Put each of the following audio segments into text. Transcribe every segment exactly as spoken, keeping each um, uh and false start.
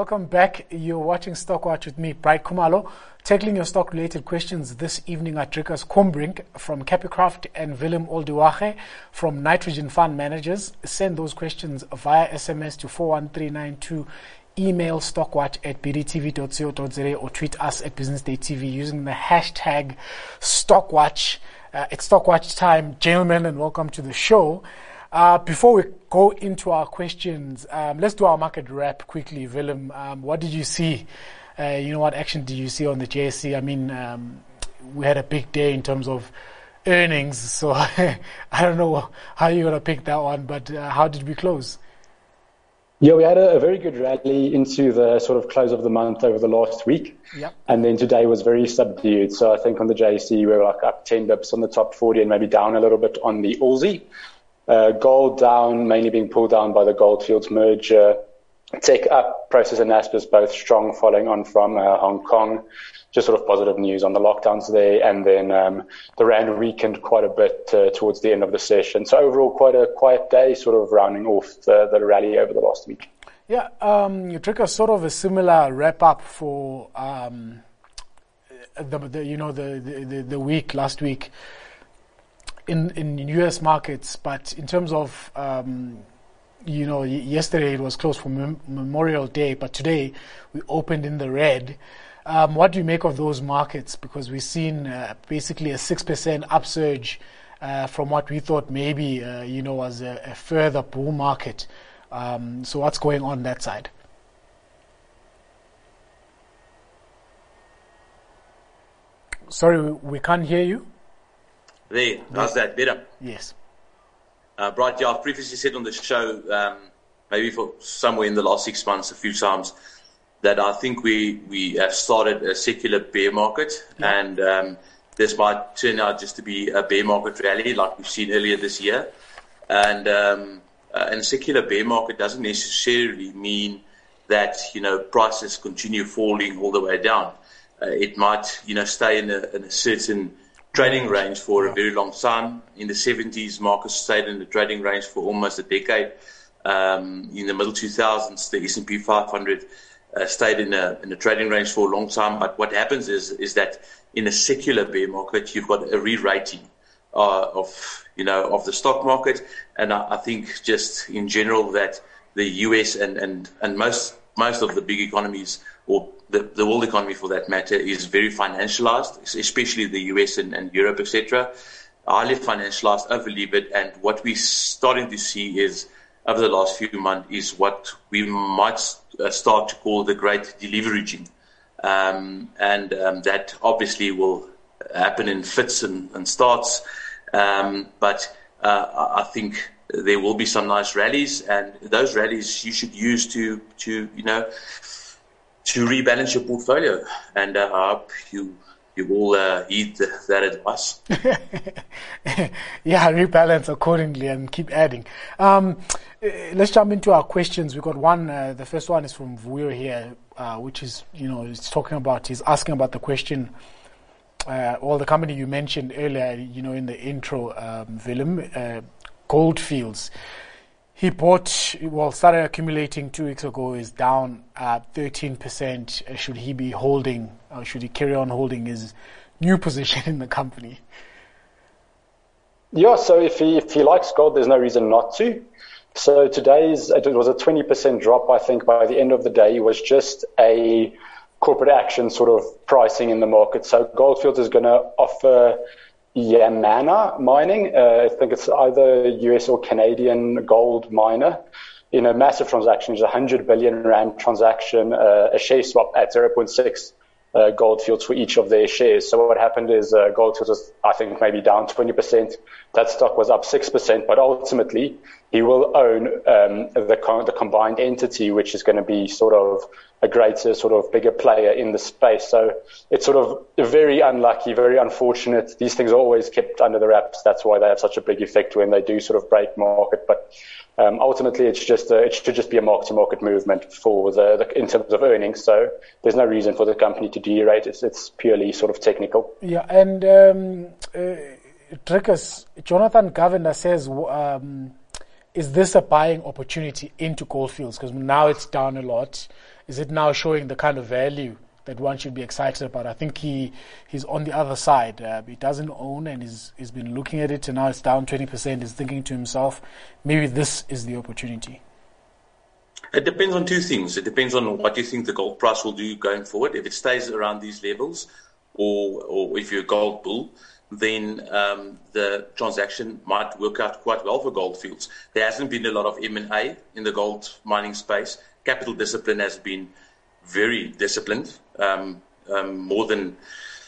welcome back. You're watching Stockwatch with me, Bright Khumalo, tackling your stock-related questions this evening at Dricus Kombrink from Capicraft and Willem Olduwache from Nitrogen Fund Managers. Send those questions via S M S to four one three nine two, email stockwatch at b d t v dot co dot za or tweet us at Business Day T V using the hashtag Stockwatch. Uh, it's Stockwatch time, gentlemen, and welcome to the show. Uh, before we go into our questions, um, let's do our market wrap quickly. Willem, um, what did you see? Uh, you know, what action did you see on the J S E? I mean, um, we had a big day in terms of earnings, so I don't know how you're going to pick that one, but uh, how did we close? Yeah, we had a, a very good rally into the sort of close of the month over the last week. Yep. And then today was very subdued. So I think on the J S E, we were like up ten bips on the top forty and maybe down a little bit on the Aussie. Uh, gold down, mainly being pulled down by the Goldfields merger. Tech up, Prosus and Naspers both strong, following on from uh, Hong Kong. Just sort of positive news on the lockdowns there. And then um, the Rand weakened quite a bit uh, towards the end of the session. So overall, quite a quiet day, sort of rounding off the, the rally over the last week. Yeah, um, you took a sort of a similar wrap up for um, the, the you know the, the, the week last week. In, in U S markets, but in terms of, um, you know, yesterday it was closed for Mem- Memorial Day, but today we opened in the red. Um, what do you make of those markets? Because we've seen uh, basically a six percent upsurge uh, from what we thought maybe, uh, you know, was a, a further bull market. Um, so what's going on that side? Sorry, we, we can't hear you. There, how's that? Better? Yes. Uh, Bright, yeah, I've previously said on the show, um, maybe for somewhere in the last six months, a few times, that I think we, we have started a secular bear market, yeah. and um, this might turn out just to be a bear market rally like we've seen earlier this year. And, um, uh, and a secular bear market doesn't necessarily mean that, you know, prices continue falling all the way down. Uh, it might, you know, stay in a, in a certain trading range for a very long time. In the seventies, markets stayed in the trading range for almost a decade. Um, in the middle two thousands, the S and P five hundred uh, stayed in a, in a trading range for a long time. But what happens is is that in a secular bear market, you've got a re-rating uh, of you know of the stock market, and I, I think just in general that the U S and and and most most of the big economies, or the, the world economy for that matter, is very financialized, especially the U S and, and Europe, et cetera. Highly financialized, over-levered, and what we're starting to see is, over the last few months, is what we might start to call the great deleveraging. Um, and um, that obviously will happen in fits and, and starts. Um, but uh, I think there will be some nice rallies, and those rallies you should use to, to you know, to rebalance your portfolio, and uh, I hope you you all uh, heed that advice. Yeah, rebalance accordingly and keep adding. Um, let's jump into our questions. We've got one. Uh, the first one is from Vuyo here, uh, which is you know he's talking about. He's asking about the question. Uh, well, the company you mentioned earlier, you know, in the intro, um, Willem, uh, Goldfields. He bought, well, started accumulating two weeks ago, is down uh, thirteen percent. Uh, should he be holding, or should he carry on holding his new position in the company? Yeah, so if he if he likes gold, there's no reason not to. So today's, it was a twenty percent drop, I think, by the end of the day. It was just a corporate action sort of pricing in the market. So Goldfields is going to offer Yamana Mining, uh, I think it's either U S or Canadian gold miner, in a massive transaction. It's a one hundred billion rand transaction, uh, a share swap at zero point six uh, Goldfields for each of their shares. So what happened is uh, Goldfields was, I think, maybe down twenty percent. That stock was up six percent, but ultimately he will own um, the, the combined entity, which is going to be sort of a greater, sort of bigger player in the space. So it's sort of very unlucky, very unfortunate. These things are always kept under the wraps. That's why they have such a big effect when they do sort of break market. But um, ultimately, it's just a, it should just be a mark-to-market movement for the, the in terms of earnings. So there's no reason for the company to derate. It's it's purely sort of technical. Yeah, and um, uh, Dricus, Jonathan Govender says, um, is this a buying opportunity into Goldfields? Because now it's down a lot. is it now showing the kind of value that one should be excited about? I think he he's on the other side. Uh, he doesn't own, and he's he's been looking at it, and now it's down twenty percent. He's thinking to himself, maybe this is the opportunity. It depends on two things. It depends on what you think the gold price will do going forward. If it stays around these levels, or or if you're a gold bull, then um, the transaction might work out quite well for Gold Fields. There hasn't been a lot of M and A in the gold mining space. Capital discipline has been very disciplined, um, um, more than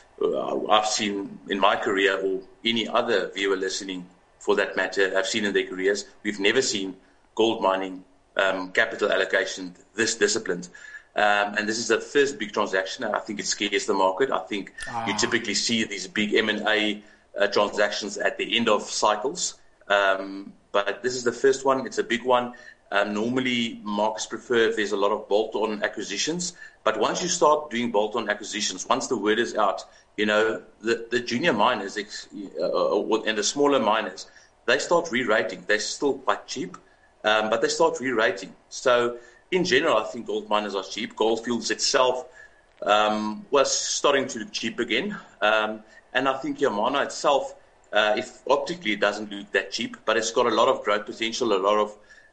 uh, I've seen in my career or any other viewer listening for that matter have seen in their careers. We've never seen gold mining um, capital allocation this disciplined. Um, and this is the first big transaction. I think it scares the market. I think ah. you typically see these big M and A uh, transactions at the end of cycles. Um, but this is the first one. It's a big one. Um, normally, markets prefer if there's a lot of bolt-on acquisitions. But once you start doing bolt-on acquisitions, once the word is out, you know, the, the junior miners uh, and the smaller miners, they start re-rating. They're still quite cheap, um, but they start re-rating. So in general, I think gold miners are cheap. Gold Fields itself um, was starting to look cheap again. Um, and I think Yamana itself, uh, if optically it doesn't look that cheap, but it's got a lot of growth potential, a lot of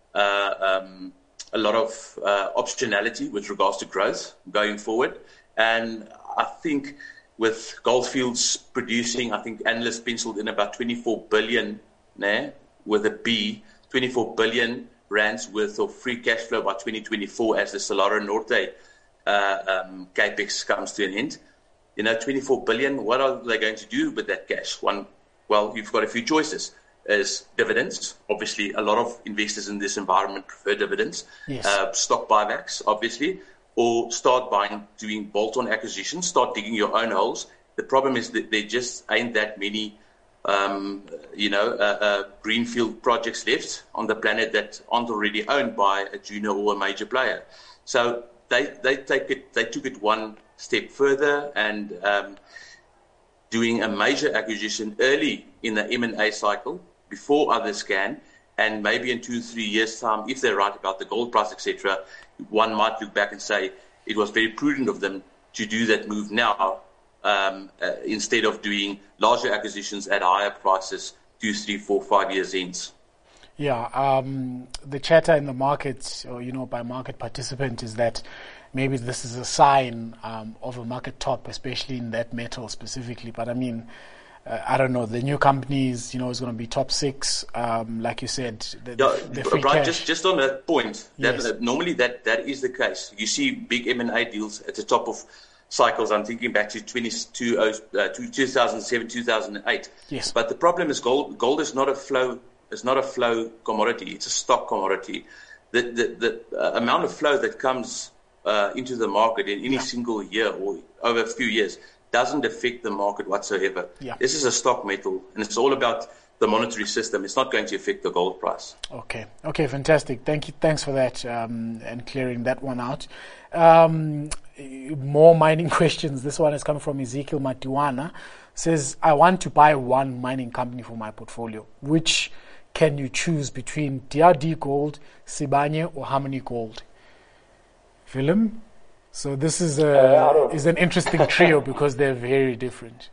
uh, um, a lot of uh, optionality with regards to growth going forward. And I think with Gold Fields producing, I think analysts penciled in about twenty-four billion, nah, with a B, twenty-four billion rands worth of free cash flow by twenty twenty-four as the Salaro Norte uh, um, capex comes to an end. You know, twenty-four billion, what are they going to do with that cash? One, well, you've got a few choices. Is dividends. Obviously, a lot of investors in this environment prefer dividends. Yes. Uh, stock buybacks, obviously, or start buying, doing bolt-on acquisitions, start digging your own holes. The problem is that there just ain't that many Um, you know, uh, uh, greenfield projects left on the planet that aren't already owned by a junior or a major player. So they they take it, they took it one step further and um, doing a major acquisition early in the M and A cycle before others can, and maybe in two three years' time, if they're right about the gold price, et cetera, one might look back and say it was very prudent of them to do that move now. Um, uh, instead of doing larger acquisitions at higher prices two, three, four, five years in. Yeah, um, the chatter in the market, or you know, by market participant, is that maybe this is a sign um, of a market top, especially in that metal specifically. But I mean, uh, I don't know. The new companies, you know, is going to be top six, um, like you said. The, yeah, the free Brian, cash. just just on that point, that, Yes. uh, normally that that is the case. You see big M and A deals at the top of cycles. I'm thinking back to twenty-two, uh, two thousand seven, two thousand eight. Yes. But the problem is gold. Gold is not a flow. It's not a flow commodity. It's a stock commodity. The the, the uh, amount of flow that comes uh, into the market in any yeah. single year or over a few years doesn't affect the market whatsoever. Yeah. This is a stock metal, and it's all about the monetary system. It's not going to affect the gold price. Okay. Okay. Fantastic. Thank you. Thanks for that um, and clearing that one out. Um, more mining questions. This one has come from Ezekiel Matiwana. Says, I want to buy one mining company for my portfolio. Which can you choose between D R D Gold, Sibanye, or Harmony Gold? Willem? So this is a uh, is an interesting trio because they're very different.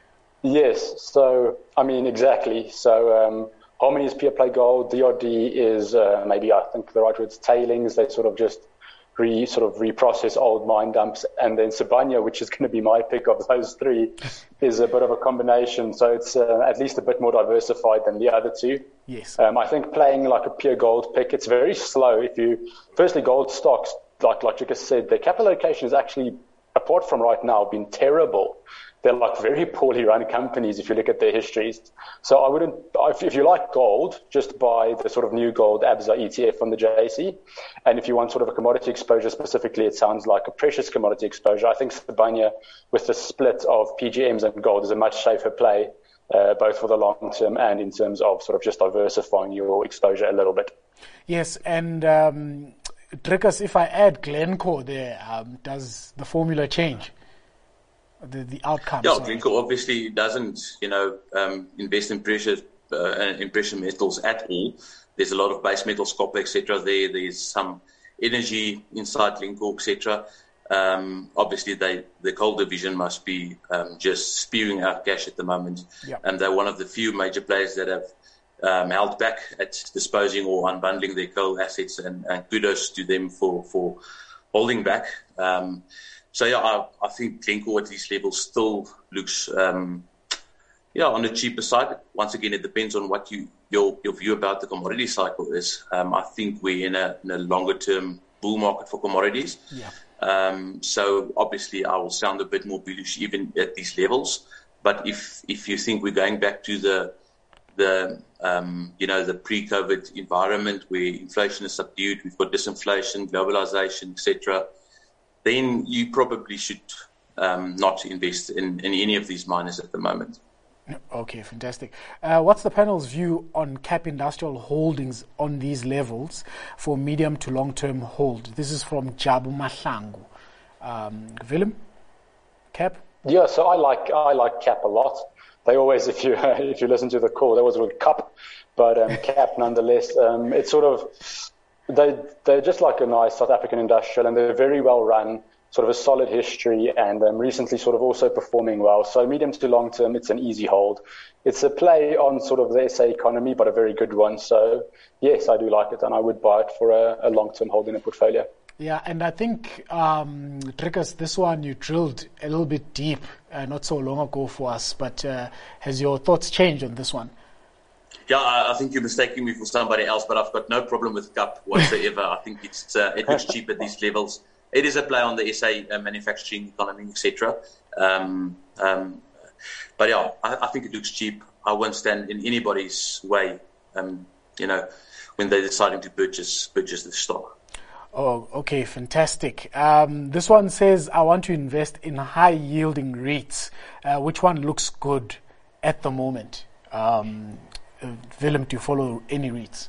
Yes. So I mean, exactly. So um, Harmony is pure play gold. D R D is uh, maybe I think the right word is tailings. They sort of just re sort of reprocess old mine dumps, and then Sibanye, which is going to be my pick of those three, is a bit of a combination. So it's uh, at least a bit more diversified than the other two. Yes. Um, I think playing like a pure gold pick, it's very slow. If you firstly gold stocks, like like you just said, their capital allocation is actually, apart from right now, been terrible. They're like very poorly run companies if you look at their histories. So I wouldn't, if, if you like gold, just buy the sort of new gold A B S A E T F from the J S E. And if you want sort of a commodity exposure specifically, it sounds like a precious commodity exposure. I think Sibanye with the split of P G Ms and gold is a much safer play, uh, both for the long term and in terms of sort of just diversifying your exposure a little bit. Yes, and um, Dricus, if I add Glencore there, um, does the formula change? The, the outcome. Yeah, Glencore obviously doesn't, you know, um, invest in precious uh, in precious metals at all. There's a lot of base metals, copper, et cetera. There, there's some energy inside Glencore, et cetera. Um, obviously, they, the coal division must be um, just spewing out cash at the moment. Yep. And they're one of the few major players that have um, held back at disposing or unbundling their coal assets, and, and kudos to them for, for holding back. Um, so, yeah, I, I think Glencore at these levels still looks, um, yeah, on the cheaper side. Once again, it depends on what you your, your view about the commodity cycle is. Um, I think we're in a, in a longer-term bull market for commodities. Yeah. Um, so obviously I will sound a bit more bullish even at these levels. But if, if you think we're going back to the, the, um, you know, the pre-COVID environment where inflation is subdued, we've got disinflation, globalization, et cetera, then you probably should, um, not invest in, in any of these miners at the moment. Okay, fantastic. Uh, what's the panel's view on Cap Industrial holdings on these levels for medium to long-term hold? This is from Jabu Mahlangu. Um, Willem, Cap? Yeah, so I like I like Cap a lot. They always, if you if you listen to the call, they always call Cup, but um, Cap nonetheless. Um, it's sort of they they're just like a nice South African industrial, and they're very well run. Sort of a solid history, and um, recently sort of also performing well. So medium to long term, it's an easy hold. It's a play on sort of the S A economy, but a very good one. So yes, I do like it, and I would buy it for a, a long term hold in a portfolio. Yeah, and I think, um, Dricus, this one you drilled a little bit deep uh, not so long ago for us, but uh, has your thoughts changed on this one? Yeah, I, I think you're mistaking me for somebody else, but I've got no problem with Cup whatsoever. I think it's uh, it looks cheap at these levels. It is a play on the S A uh, manufacturing economy, et cetera. Um, um, but yeah, I, I think it looks cheap. I won't stand in anybody's way, um, you know, when they're deciding to purchase purchase the stock. Oh, okay, fantastic. Um, this one says, I want to invest in high-yielding REITs. Uh, which one looks good at the moment? Um, uh, Willem, do you follow any REITs?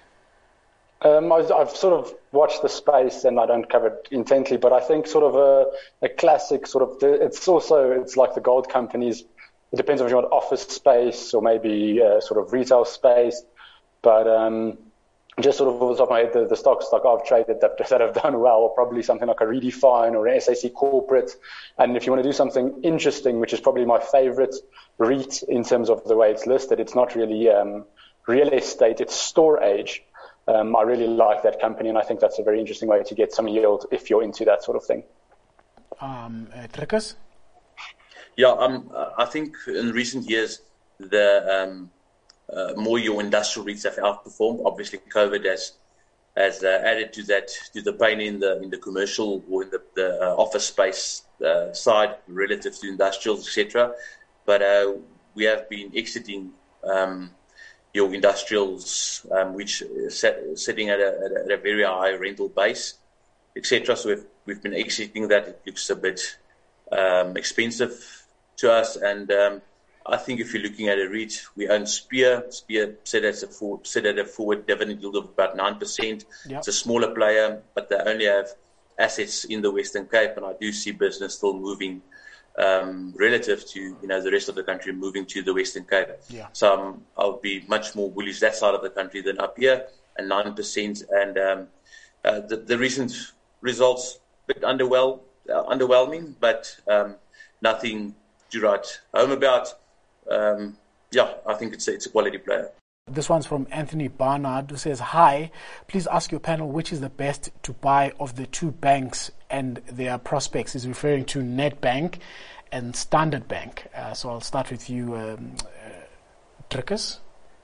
Um, I've, I've sort of watched the space, and I don't cover it intently, but I think sort of a, a classic sort of, it's also, it's like the gold companies. It depends if you want office space or maybe uh, sort of retail space. But um, just sort of off the top of my head, the, the stocks like I've traded that, that have done well, or probably something like a Redefine or an S A C Corporate. And if you want to do something interesting, which is probably my favorite REIT in terms of the way it's listed, it's not really um, real estate, it's storage. Um, I really like that company, and I think that's a very interesting way to get some yield if you're into that sort of thing. Um, uh, Dricus? Yeah, um, I think in recent years, the um, uh, more your industrial REITs have outperformed. Obviously, COVID has has uh, added to that, to the pain in the in the commercial or in the, the uh, office space uh, side relative to industrials, et cetera. But uh, we have been exiting um, your industrials, um, which is set, sitting at a, at a very high rental base, et cetera. So we've we've been exiting that. It looks a bit um, expensive to us, and um, I think if you're looking at a REIT, we own Spear. Spear set at a forward, set at a forward dividend yield of about nine percent. Yep. It's a smaller player, but they only have assets in the Western Cape, and I do see business still moving um, relative to you know the rest of the country, moving to the Western Cape. Yeah. So um, I'll be much more bullish that side of the country than up here, and nine percent. And um, uh, the, the recent results a bit underwhel- uh, underwhelming, but um, nothing to write home about. Um, yeah, I think it's a, it's a quality player. This one's from Anthony Barnard, who says, hi, please ask your panel which is the best to buy of the two banks and their prospects. He's referring to Nedbank and Standard Bank. Uh, so I'll start with you, um, uh, Dricus.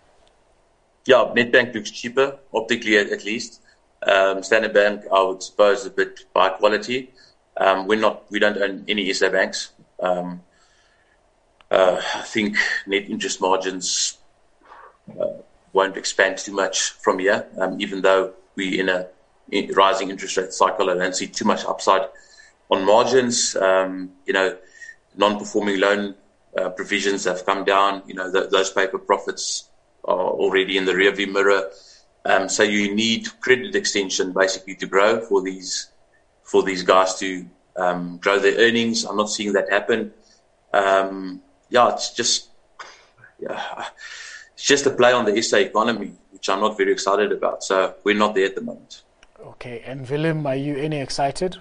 Yeah, Nedbank looks cheaper, optically at, at least. Um, Standard Bank, I would suppose, a bit by quality. Um, we're not, we don't own any S A banks. Um, Uh, I think net interest margins uh, won't expand too much from here, um, even though we're in a in rising interest rate cycle. I don't see too much upside on margins. Um, you know, non-performing loan uh, provisions have come down. You know, th- those paper profits are already in the rearview mirror. Um, so you need credit extension basically to grow for these for these guys to um, grow their earnings. I'm not seeing that happen. Um, Yeah, it's just yeah, it's just a play on the S A economy, which I'm not very excited about. So we're not there at the moment. Okay, and Willem, are you any excited?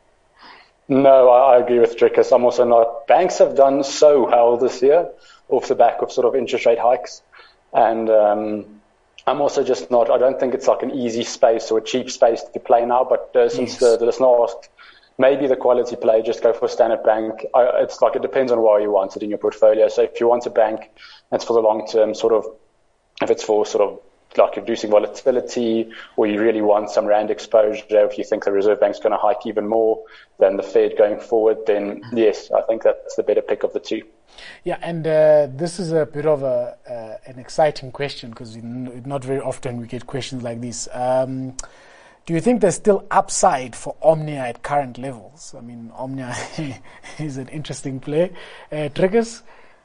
No, I, I agree with Drickus. I'm also not. Banks have done so well this year off the back of sort of interest rate hikes. And um, I'm also just not, I don't think it's like an easy space or a cheap space to play now. But uh, since yes. the, the listener asked, maybe the quality play, just go for Standard Bank. I, it's like it depends on why you want it in your portfolio. So if you want a bank that's for the long term, sort of, if it's for sort of like reducing volatility, or you really want some rand exposure, if you think the Reserve Bank's going to hike even more than the Fed going forward, then yes, I think that's the better pick of the two. Yeah, and uh, this is a bit of a uh, an exciting question, because not very often we get questions like this. Um, do you think there's still upside for Omnia at current levels? I mean, Omnia is an interesting play. Uh, Triggers?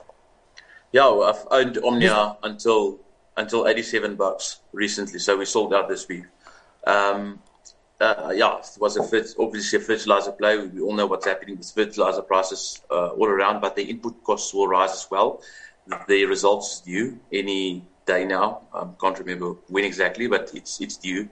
Yeah, well, I've owned Omnia until until eighty-seven bucks recently, so we sold out this week. Um, uh, yeah, it was a fit, obviously a fertilizer play. We all know what's happening with fertilizer prices uh, all around, but the input costs will rise as well. The results is due any day now. I um, can't remember when exactly, but it's it's due.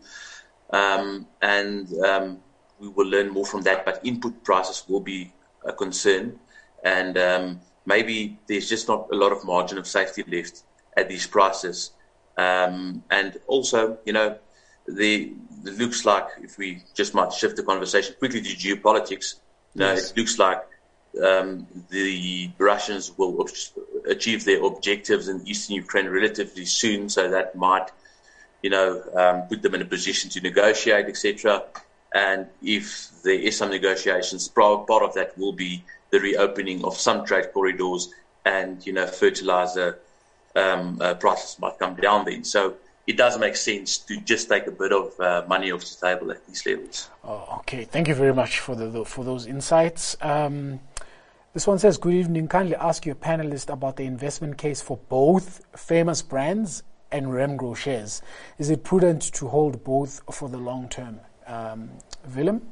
Um, and um, we will learn more from that, but input prices will be a concern. And um, maybe there's just not a lot of margin of safety left at these prices. Um, and also, you know, the, it looks like, if we just might shift the conversation quickly to geopolitics, you know, yes. It looks like um, the Russians will achieve their objectives in eastern Ukraine relatively soon, so that might, you know, um, put them in a position to negotiate, et cetera. And if there is some negotiations, part of that will be the reopening of some trade corridors, and, you know, fertilizer um, uh, prices might come down then. So it does make sense to just take a bit of uh, money off the table at these levels. Oh, okay. Thank you very much for the for those insights. Um, this one says, good evening. Kindly ask your panelist about the investment case for both Famous Brands and Remgro shares. Is it prudent to hold both for the long term? Um, Willem?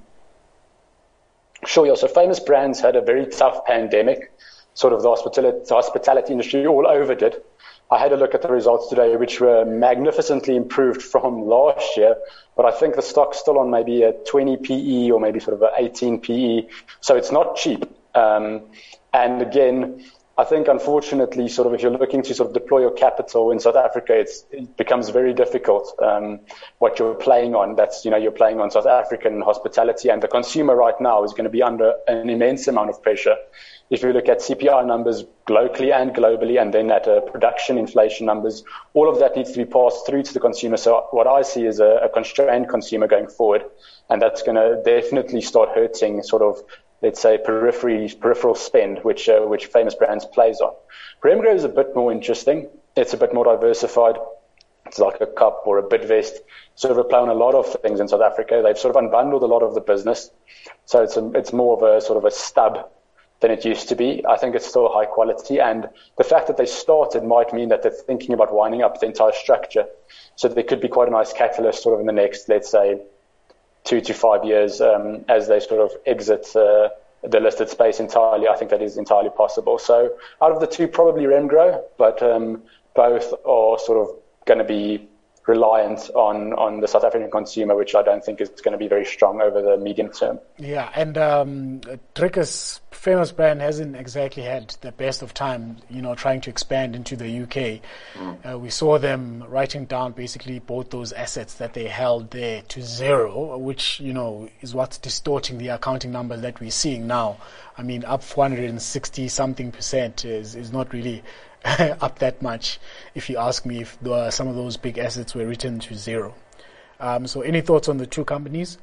Sure, yeah. So Famous Brands had a very tough pandemic. Sort of the hospitality, the hospitality industry all over did. I had a look at the results today, which were magnificently improved from last year, but I think the stock's still on maybe a twenty P E or maybe sort of an eighteen P E. So it's not cheap. Um, and again, I think, unfortunately, sort of if you're looking to sort of deploy your capital in South Africa, it's, it becomes very difficult. Um, what you're playing on, that's, you know, you're playing on South African hospitality, and the consumer right now is going to be under an immense amount of pressure. If you look at C P I numbers locally and globally, and then at uh, production inflation numbers, all of that needs to be passed through to the consumer. So what I see is a, a constrained consumer going forward, and that's going to definitely start hurting sort of, let's say, periphery, peripheral spend, which uh, which Famous Brands plays on. Remgro is a bit more interesting. It's a bit more diversified. It's like a Cup or a Bidvest, sort of a play on a lot of things in South Africa. They've sort of unbundled a lot of the business, so it's a, it's more of a sort of a stub than it used to be. I think it's still high quality, and the fact that they started might mean that they're thinking about winding up the entire structure. So there could be quite a nice catalyst sort of in the next, let's say, two to five years um, as they sort of exit uh, the listed space entirely. I think that is entirely possible. So out of the two, probably Remgro, but um, both are sort of going to be reliant on, on the South African consumer, which I don't think is going to be very strong over the medium term. Yeah, and um, Drickus' Famous Brand hasn't exactly had the best of time, you know, trying to expand into the U K. Mm. Uh, we saw them writing down basically both those assets that they held there to zero, which, you know, is what's distorting the accounting numbers that we're seeing now. I mean, up four hundred sixty something percent is, is not really up that much, if you ask me, if the, some of those big assets were written to zero. Um, so any thoughts on the two companies?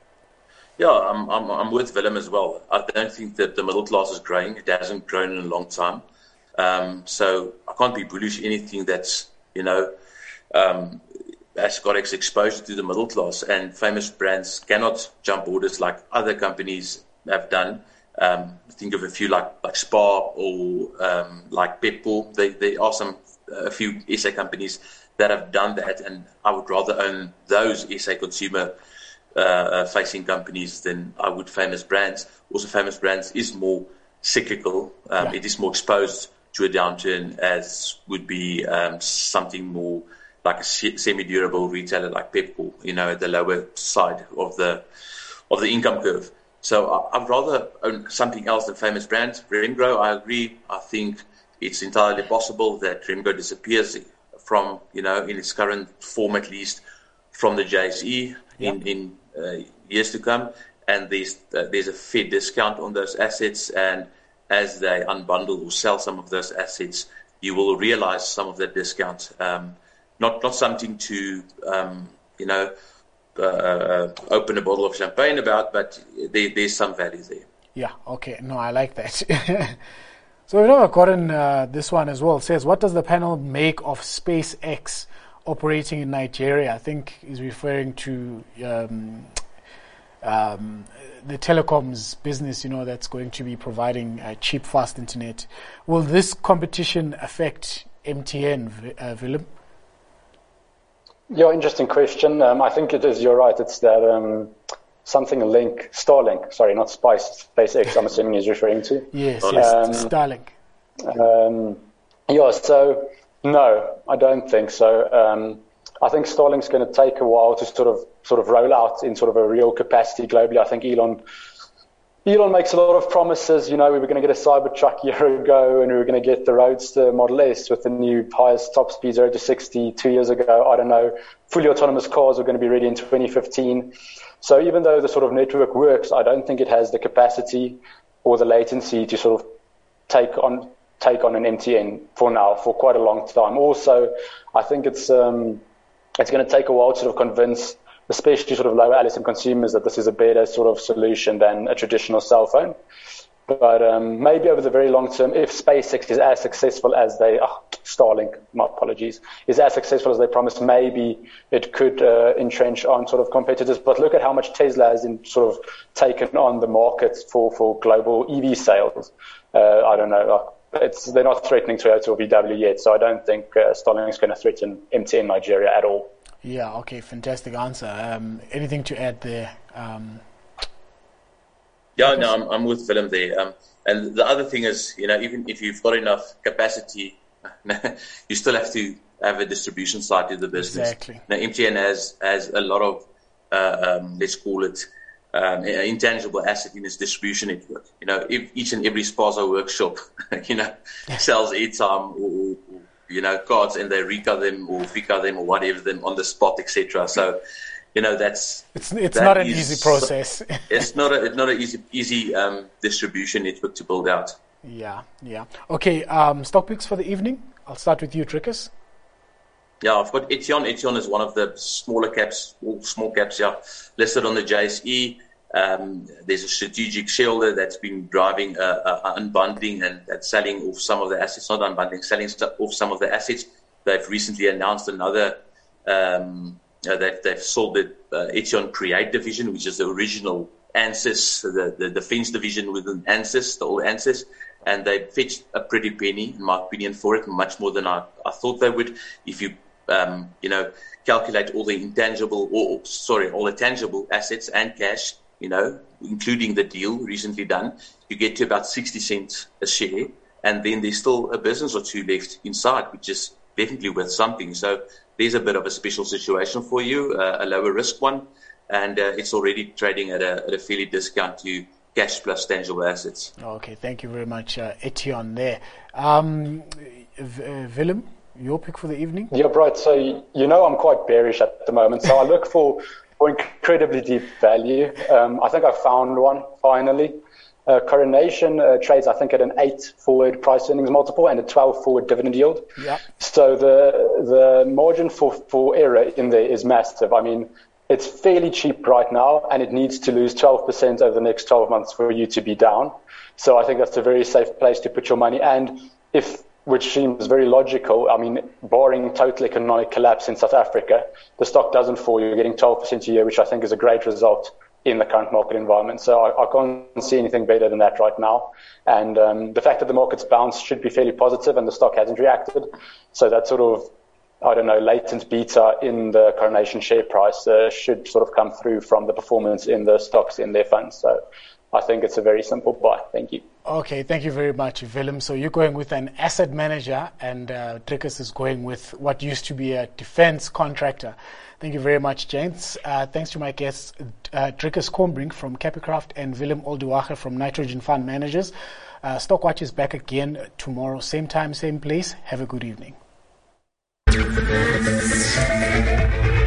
Yeah, I'm, I'm, I'm with Willem as well. I don't think that the middle class is growing. It hasn't grown in a long time. Um, so I can't be bullish anything that's, you know, um, has got exposure to the middle class. And Famous Brands cannot jump orders like other companies have done. Um, think of a few like, like Spar or um, like Pepco. They, there are some a few S A companies that have done that, and I would rather own those S A consumer uh, facing companies than I would Famous Brands. Also, Famous Brands is more cyclical. Um, yeah. It is more exposed to a downturn, as would be um, something more like a semi-durable retailer like Pepkor, you know, at the lower side of the of the income curve. So I'd rather own something else than famous brands. Remgro, I agree. I think it's entirely possible that Remgro disappears from, you know, in its current form at least, from the J S E yep. in, in uh, years to come. And there's, uh, there's a fair discount on those assets. And as they unbundle or sell some of those assets, you will realize some of that discount. Um, not, not something to, um, you know, uh, open a bottle of champagne about, but there, there's some value there. Yeah, okay. No, I like that. So we've never gotten uh, this one as well. It says, what does the panel make of SpaceX operating in Nigeria? I think he's referring to um, um, the telecoms business, you know, that's going to be providing uh, cheap, fast internet. Will this competition affect M T N, uh, Willem? Yeah, interesting question. Um, I think it is, you're right, it's that um, something link, Starlink, sorry, not Spice, SpaceX, I'm assuming he's referring to. Yes, yes, um, Starlink. Um, yeah, so no, I don't think so. Um, I think Starlink's going to take a while to sort of sort of roll out in sort of a real capacity globally. I think Elon Elon makes a lot of promises. You know, we were going to get a Cybertruck a year ago, and we were going to get the Roadster Model S with the new highest top speed zero to sixty two years ago. I don't know. Fully autonomous cars are going to be ready in twenty fifteen. So even though the sort of network works, I don't think it has the capacity or the latency to sort of take on take on an M T N for now, for quite a long time. Also, I think it's um, it's going to take a while to sort of convince, especially sort of lower L S M consumers, that this is a better sort of solution than a traditional cell phone. But um, maybe over the very long term, if SpaceX is as successful as they, oh, Starlink, my apologies, is as successful as they promised, maybe it could uh, entrench on sort of competitors. But look at how much Tesla has in sort of taken on the market for, for global E V sales. Uh, I don't know. It's, they're not threatening Toyota or V W yet, so I don't think uh, Starlink is going to threaten M T N Nigeria at all. Yeah, okay, fantastic answer. Um, anything to add there? Um, yeah, no, I'm, I'm with Willem there. Um, and the other thing is, you know, even if you've got enough capacity, you still have to have a distribution side to the business. Exactly. Now, M T N has, has a lot of, uh, um, let's call it, Um, an intangible asset in its distribution network. You know, if each and every Spaza workshop, you know, sells airtime or, or, you know, cards, and they Rika them or Fika them or whatever them on the spot, et cetera. So, you know, that's it's it's that not an is, easy process. it's not a it's not an easy easy um, distribution network to build out. Yeah, yeah. Okay, um, stock picks for the evening. I'll start with you, Trickers. Yeah, I've got Etion. Etion is one of the smaller caps, all small caps, yeah, listed on the J S E. Um, there's a strategic shareholder that's been driving uh, uh, unbundling and, and selling off some of the assets, not unbundling, selling off some of the assets. They've recently announced another, um, uh, they've, they've sold the uh, Etion Create division, which is the original ANSYS, the, the defense division within ANSYS, the old ANSYS. And they fetched a pretty penny, in my opinion, for it, much more than I, I thought they would. If you Um, you know, calculate all the intangible, or sorry, all the tangible assets and cash, you know, including the deal recently done, you get to about sixty cents a share. And then there's still a business or two left inside, which is definitely worth something. So there's a bit of a special situation for you, uh, a lower risk one. And uh, it's already trading at a, at a fairly discount to cash plus tangible assets. Okay, thank you very much, uh, Etion there. Um, v- uh, Willem? Your pick for the evening? Yeah, right. So, you know, I'm quite bearish at the moment. So I look for, for incredibly deep value. Um, I think I found one finally. Uh, Coronation uh, trades, I think, at an eight forward price earnings multiple and a twelve forward dividend yield. Yeah. So the the margin for, for error in there is massive. I mean, it's fairly cheap right now, and it needs to lose twelve percent over the next twelve months for you to be down. So I think that's a very safe place to put your money. And if which seems very logical. I mean, barring total economic collapse in South Africa, the stock doesn't fall. You're getting twelve percent a year, which I think is a great result in the current market environment. So I, I can't see anything better than that right now. And um, the fact that the market's bounced should be fairly positive, and the stock hasn't reacted. So that sort of, I don't know, latent beta in the Coronation share price uh, should sort of come through from the performance in the stocks in their funds. So I think it's a very simple buy. Thank you. Okay, thank you very much, Willem. So you're going with an asset manager, and uh, Drickus is going with what used to be a defense contractor. Thank you very much, gents. Uh, thanks to my guests, uh, Drickus Kombrink from Capicraft and Willem Olduwache from Nitrogen Fund Managers. Uh, Stockwatch is back again tomorrow, same time, same place. Have a good evening.